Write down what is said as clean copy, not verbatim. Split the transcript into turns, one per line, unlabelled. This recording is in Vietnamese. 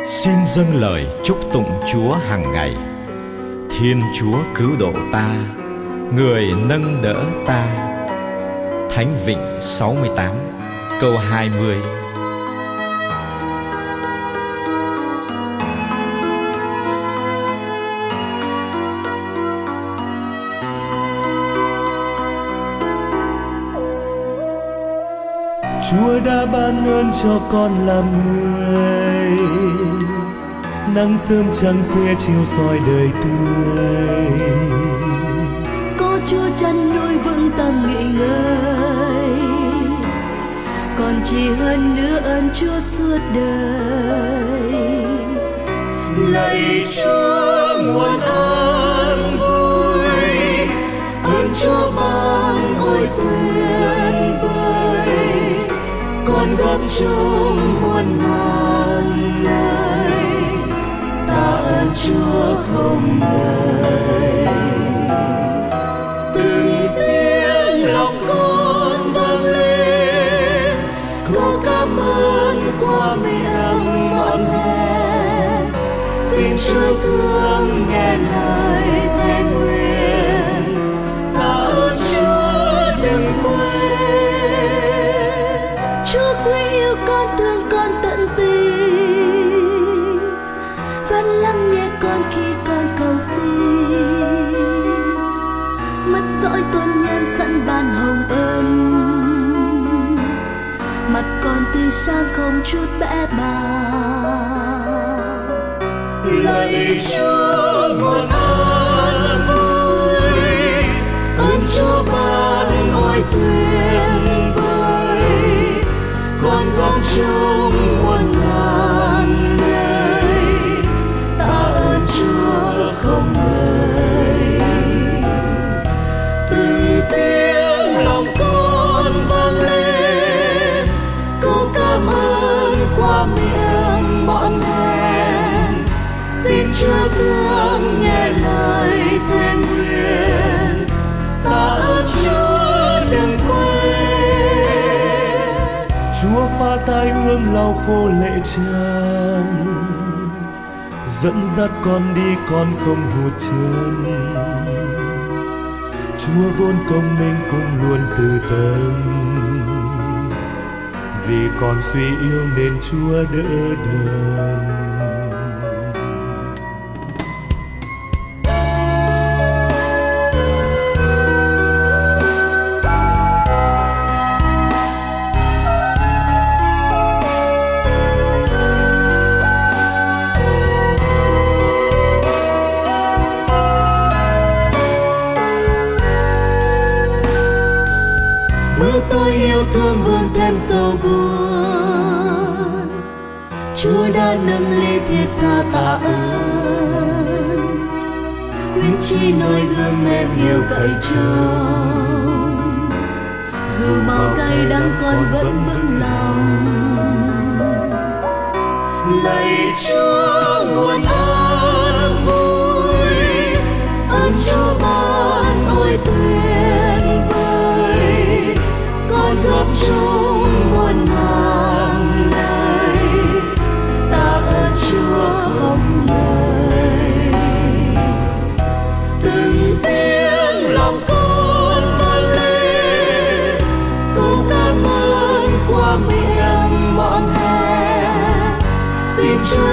Xin dâng lời chúc tụng Chúa hàng ngày. Thiên Chúa cứu độ ta, người nâng đỡ ta. Thánh Vịnh 68 câu 20.
Chúa đã ban ơn cho con làm người, nắng sớm trăng khuya chiều soi đời tươi.
Có Chúa chăn nuôi vững tâm nghỉ ngơi, còn chỉ hơn nữa ơn Chúa suốt đời.
Lạy Chúa nguồn an vui, ơn Chúa ban ôi tuyệt vời. Con góp chung muôn ngàn lời, tạ ơn Chúa không ngơi. Từng tiếng lòng con vang lên, câu cảm ơn qua miệng mọn hè. Xin Chúa thương nghe lời thề nguyện, tạ ơn Chúa đừng quên.
Chúa quý yêu con, thương con tận tình, vẫn lắng nghe con khi con cầu xin. Mắt dõi tôn nhan sẵn ban hồng ân, mặt con tươi sáng không chút bẽ bàng.
Lạy Chúa nguồn an vui, ơn Chúa ban ôi tuyệt vời. Con góp chung muôn ngàn lời, tạ ơn Chúa không ngơi. Từng tiếng lòng con vang lên, câu cảm ơn qua miệng mọn hèn. Xin Chúa thương nghe lời thề nguyện, tạ ơn Chúa đừng quên. Chúa phá tai ương lau khô lệ tràn, dẫn dắt con đi con không hụt chân. Chúa vốn công minh cũng luôn từ tâm, vì con suy yếu nên Chúa đỡ đần.
Bước tôi yêu thương vương thêm sâu buồn, Chúa đã nâng ly thiết tha tạ ơn. Quyết chi noi gương em yêu cậy trông, dù bao cay đắng con vẫn vững lòng.
Lạy Chúa nguồn an vui, ơn Chúa ban ôi tuyệt vời. Con góp chung muôn ngàn lời, tạ ơn Chúa không ngơi. Từng tiếng lòng con vang lên, câu cảm ơn qua miệng mọn hè. Xin Chúa